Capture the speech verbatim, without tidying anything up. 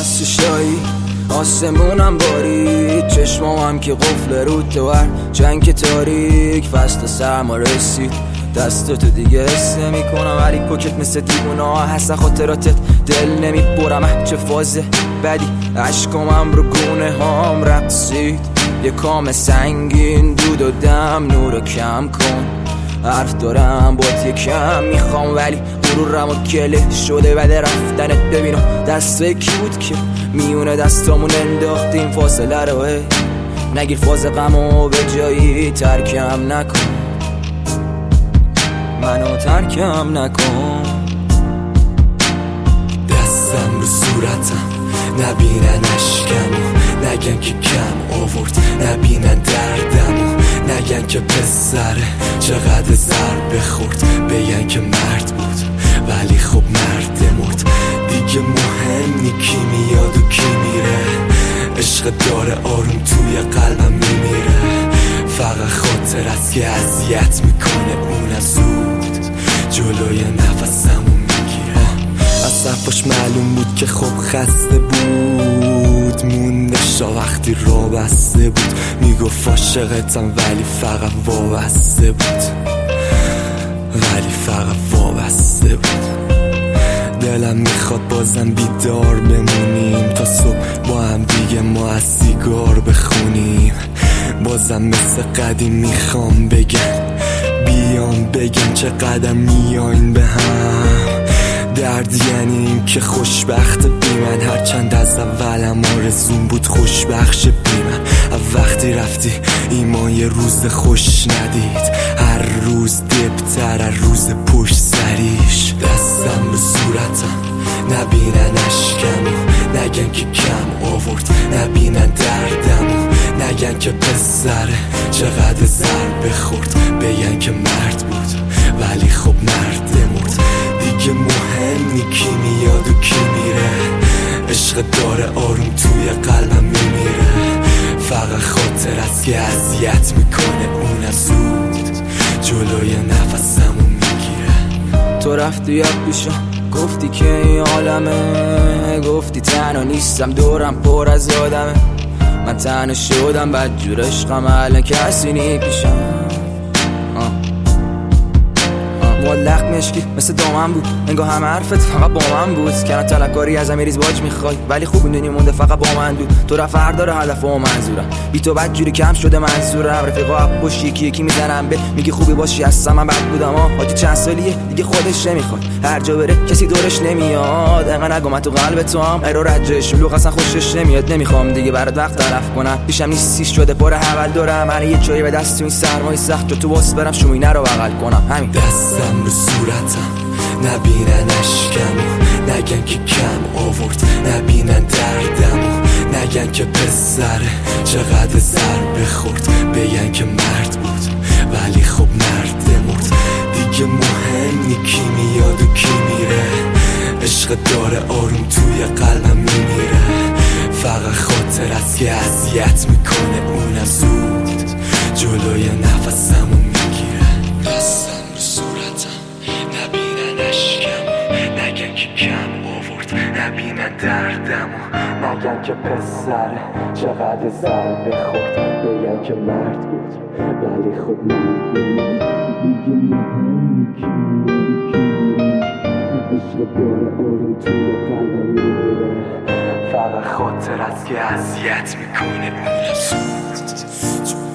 از چشایی آسمونم بارید، چشمام که قفل رو توار جنگ تاریک، فصل سرما رسید دستاتو دیگه حس نمی کنم، ولی پوکت مثل دیوونه ها هست خاطراتت دل نمی برم. چه فازه بدی عشقامم رو گونه هام رقصید، یه کام سنگین دود و دم نورو کم کن، حرف دارم بات یکم میخوام ولی غرورم و کله شده بده رفتنت. ببینم دسته کی بود که میونه دستامون انداختیم فاصله رو، نگیر فاز غمو به جایی ترکم نکن، منو ترکم نکن. دستم رو صورتم نبینن اشکمو، نگن که کم آورد نبینن دردمو، نگن که پسره چقدر ضربه خورد، بگن که مرد بود ولی خب مرد مرد. دیگه مهم نی کی میاد و کی میره، عشق داره آروم توی قلبم میمیره، فقط خاطر است که اذیت میکنه اونم زود جلوی نفسمو میگیره. از حرفاش معلوم بود که خب خسته بود، موندش وقتی را بسته بود، میگفت عاشقتم ولی فقط وابسته بود، ولی فقط وابسته بود. دلم میخواد بازم بیدار بمونیم تا صبح با هم دیگه ما از سیگار بخونیم، بازم مثل قدیم میخوام بگن بیام بگن چقدر میاین به هم. درد یعنی این که خوشبخت بی من، هرچند از اولم آرزوم بود خوشبخش بی من. وقتی رفتی ایمان یه روز خوش ندید، هر روز دبتر هر روز پشت سریش. دستم رو صورتم نبینن اشکمو، نگن که کم آورد نبینن دردمو، نگن که پسره چقدر ضربه خورد، بگن که مرد بود ولی خب مرد مرد. دیگه مهم نی کی میاد و کی میره، عشق داره آروم توی قلبم میمیره، فقط خاطر است که اذیت میکنه اونم زود جلوی نفسمو میگیره. تو رفتی یاد پیشم گفتی که این عالمه، گفتی تنها نیستم دورم پر از آدمه، من تنها شدم بدجور عشقم الان کسی نی پیشم. مولق مشکی مثل دامن بود، انگاه همه حرفت فقط با من بود، کنه طلبکاری از امیریز باج میخوای ولی خوب میدونی مونده فقط با من دود. تو رفت داره هدف و منظورم، بی تو بد جوری کم شده منظورم، رفیقا پشت یکی یکی میزنم به میگی خوبی باشی هستم من بد بودم ها. حاجی چند سالیه دیگه خودش نمیخواد، هر جا بره کسی دورش نمیاد، انقدر نگو من تو قلب تو هم ایرو رجش شلوغ اصلا خوشش نمیاد. نمیخوام دیگه برات وقت طرف کنم، پیشم نیستی شده پر حول دارم، من یه چایی به دست تو این سرمای سخت جو تو واس برم شومینه رو بغل کنم همین. دستم رو صورتم نبینن اشکمو، نگن که کم آورد نبینن دردمو، نگن که پسره چقدر ضربه خورد، بگن که مرد بود ولی خب مرد مرد. دیگه مهم نی کی میاد و کی میره، عشق داره آروم توی قلبم میمیره، فقط خاطر است که اذیت میکنه اونم زود جلوی نفسمو میگیره. دستم رو صورتم نبینن اشکمو، نگن که کم آورد نبینن دردمو، نگن که پسره چقدر ضربه خورد، بگن که مرد بود ولی خب مرد بود. دیگه مهم کی میاد کی میره، عشق داره آروم توی قلبم میمیره، فقط خاطر است که اذیت میکنه اونم زود.